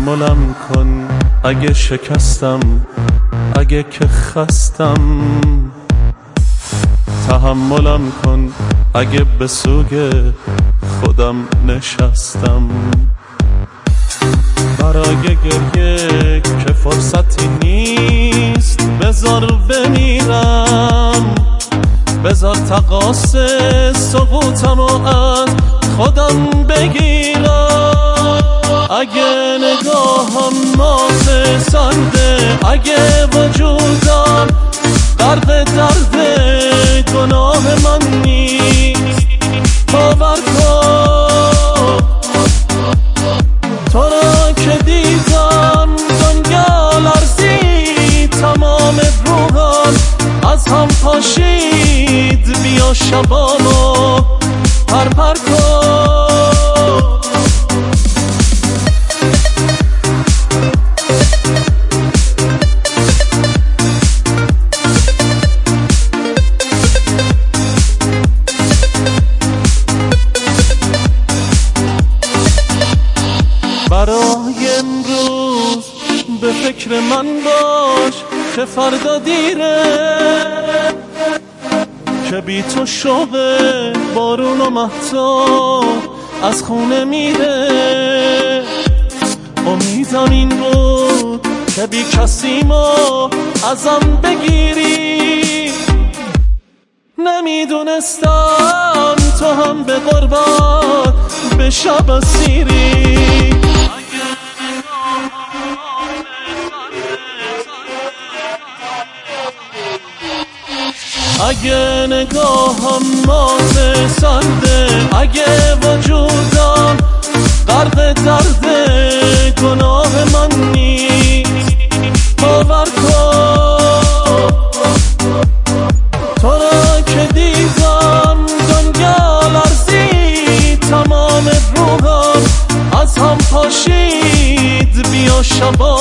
تحملم کن اگه شکستم، اگه که خستم. تحملم کن اگه به سوگ خودم نشستم. برای گریه که فرصتی نیست، بذار بمیرم، بذار تقاص سقوطمو از خودم بگیرم. اگه نگاهم مات سرده، اگه وجودم غرق درد گناه من نیست، باور کن تو را که دیدم دنیا لرزید، تمام روحم از هم پاشید. بیا شبامو پرپر کن. برای امروز به فکر من باش که فردا دیره، که بی تو شوق بارون و مهتاب از خونه میره. امیدم این بود که بی کسیمو ازم بگیری، نمیدونستم تو هم به غربت به شب اسیری. اگه نگاهم مات سرده، اگه وجودم غرق درد گناه من نیست، باور کن تو را که دیدم دنیا لرزید، تمام روحم از هم پاشید. بیا شبا